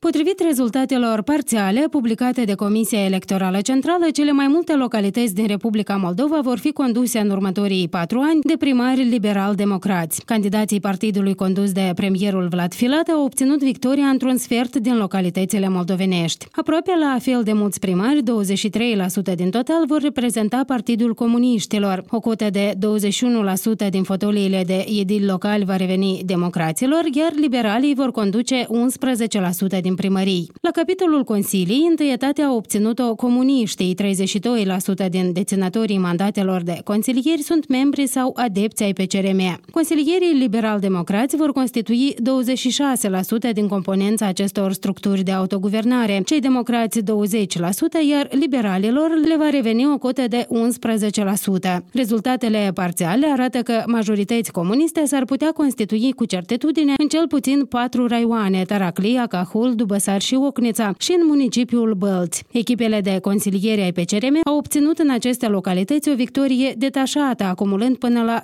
Potrivit rezultatelor parțiale publicate de Comisia Electorală Centrală, cele mai multe localități din Republica Moldova vor fi conduse în următorii 4 ani de primari liberal-democrați. Candidații partidului condus de premierul Vlad Filat au obținut victoria într-un sfert din localitățile moldovenești. Aproape la fel de mulți primari, 23% din total, vor reprezenta Partidul Comuniștilor. O cotă de 21% din fotoliile de edili locali va reveni democraților, iar liberalii vor conduce 11% din primării. La capitolul consilii, întâietate au obținut-o comuniștii, 32% din deținătorii mandatelor de consilieri sunt membri sau adepți ai PCRM. Consilierii liberal-democrați vor constitui 26% din componența acestor structuri de autoguvernare, cei democrați 20%, iar liberalilor le va reveni o cotă de 11%. Rezultatele parțiale arată că majorități comuniste s-ar putea constitui cu certitudine în cel puțin 4 raioane, Taraclia, Cahul, Dubăsar și Ocnița, și în municipiul Bălți. Echipele de consilieri ai PCRM au obținut în aceste localități o victorie detașată, acumulând până la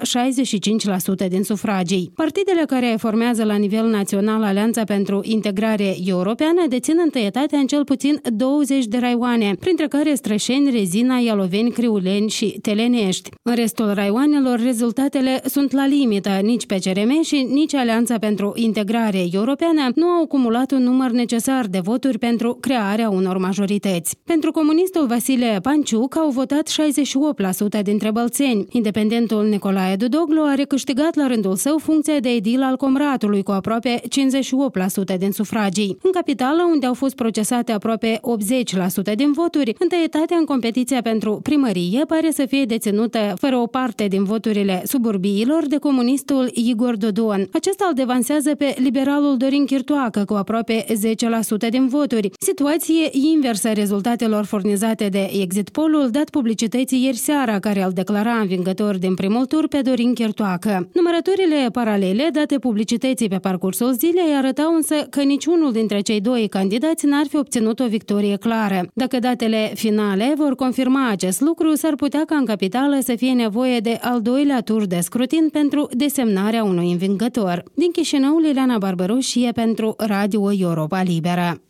65% din sufragii. Partidele care formează la nivel național Alianța pentru Integrare Europeană dețin întâietatea în cel puțin 20 de raioane, printre care Strășeni, Rezina, Ialoveni, Criuleni și Telenești. În restul raioanelor, rezultatele sunt la limită. Nici PCRM și nici Alianța pentru Integrare Europeană nu au acumulat un număr necesar de voturi pentru crearea unor majorități. Pentru comunistul Vasile Panciuc au votat 68% dintre bălțeni. Independentul Nicolae Dudoglu a recâștigat la rândul său funcția de edil al Comratului cu aproape 58% din sufragii. În capitală, unde au fost procesate aproape 80% din voturi, întâietatea în competiția pentru primărie pare să fie deținută, fără o parte din voturile suburbiilor, de comunistul Igor Dodon. Acesta îl devansează pe liberalul Dorin Chirtoacă cu aproape 10% din voturi. Situație inversă rezultatelor furnizate de Exit Poll-ul dat publicității ieri seara, care îl declara învingător din primul tur pe Dorin Chirtoacă. Numărătorile paralele date publicității pe parcursul zilei arătau însă că niciunul dintre cei doi candidați n-ar fi obținut o victorie clară. Dacă datele finale vor confirma acest lucru, s-ar putea ca în capitală să fie nevoie de al doilea tur de scrutin pentru desemnarea unui învingător. Din Chișinău, Liliana Barbaroșie pentru Radio Europa Liberă.